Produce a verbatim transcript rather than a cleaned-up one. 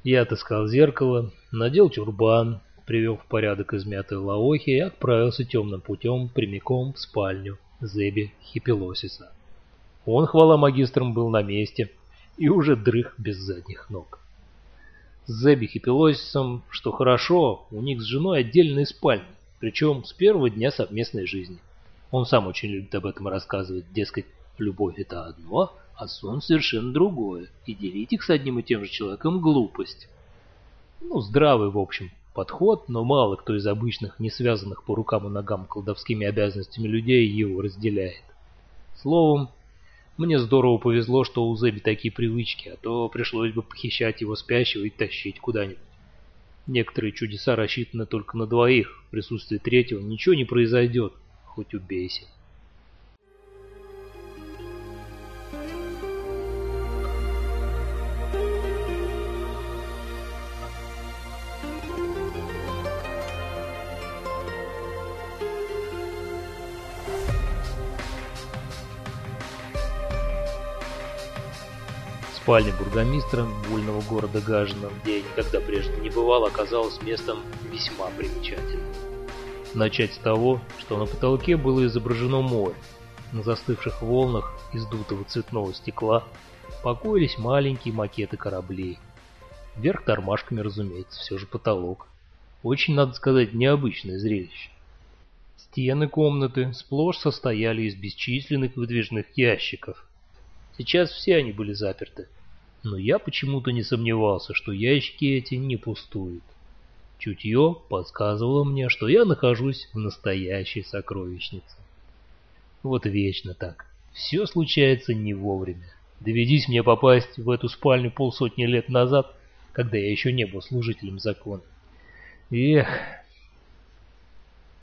Я отыскал зеркало, надел тюрбан, привел в порядок измятые лаохи и отправился темным путем прямиком в спальню Зеби Хипилосиса. Он, хвала магистрам, был на месте и уже дрых без задних ног. С Зеби Хипилосисом, что хорошо, у них с женой отдельные спальни, причем с первого дня совместной жизни. Он сам очень любит об этом рассказывать, дескать, любовь это одно, а сон совершенно другое, и делить их с одним и тем же человеком глупость. Ну, здравый, в общем, подход, но мало кто из обычных, не связанных по рукам и ногам колдовскими обязанностями людей его разделяет. Словом, мне здорово повезло, что у Зеби такие привычки, а то пришлось бы похищать его спящего и тащить куда-нибудь. Некоторые чудеса рассчитаны только на двоих, в присутствии третьего ничего не произойдет, хоть убейся. Спальня бургомистра вольного города Гажина, где я никогда прежде не бывал, оказалась местом весьма примечательным. Начать с того, что на потолке было изображено море. На застывших волнах из дутого цветного стекла покоились маленькие макеты кораблей. Вверх тормашками, разумеется, все же потолок. Очень, надо сказать, необычное зрелище. Стены комнаты сплошь состояли из бесчисленных выдвижных ящиков. Сейчас все они были заперты, но я почему-то не сомневался, что ящики эти не пустуют. Чутье подсказывало мне, что я нахожусь в настоящей сокровищнице. Вот вечно так. Все случается не вовремя. Доведись мне попасть в эту спальню полсотни лет назад, когда я еще не был служителем закона. Эх...